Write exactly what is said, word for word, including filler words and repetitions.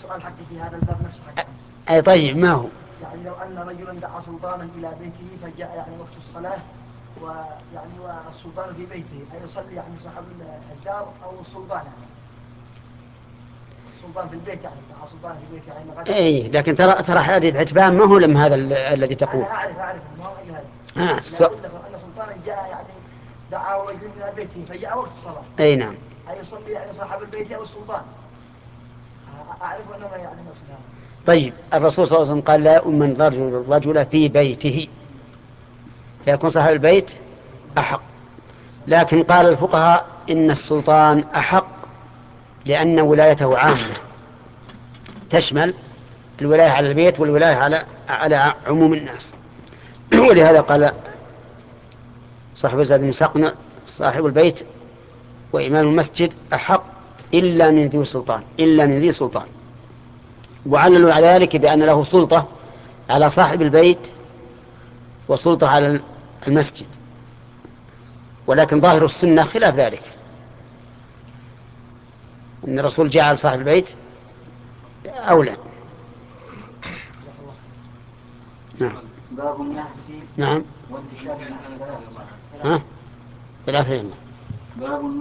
السؤال حقي في هذا الباب نفسه حقي. أي طيب، ما هو؟ يعني لو أن رجلا دعا سلطانا إلى بيته فجاء يعني وقت الصلاة ويعني والسلطان في بيته، أيصلي يعني صاحب الدار أو السلطان يعني؟ السلطان في البيت يعني دعا سلطان في بيته يعني غدا. أي لكن ترى ترى حديث عتبان ما هو لم هذا ال- الذي تقول. أنا أعرف أعرف ما هو إلا هذا. آه لا السؤال. أقول لك أن سلطانا جاء يعني دعا رجل إلى بيته فجاء وقت الصلاة. أي نعم. أيصلي يعني صاحب البيت أو السلطان؟ أعرف أنه ما يعني نفس هذا. طيب الرسول صلى الله عليه وسلم قال لا يؤمن رجل الرجل في بيته، فيكون صاحب البيت أحق. لكن قال الفقهاء إن السلطان أحق لأن ولايته عامة تشمل الولاية على البيت والولاية على على عموم الناس. ولهذا قال صاحب زاد بن سقنع صاحب البيت وإمام المسجد أحق إلا من ذي سلطان، إلا من ذي سلطان. وعللوا على ذلك بأن له سلطة على صاحب البيت وسلطة على المسجد، ولكن ظاهر السنة خلاف ذلك، أن الرسول جعل صاحب البيت أولى. نعم. باب النحس نعم. وانتشار ها ثلاثة. باب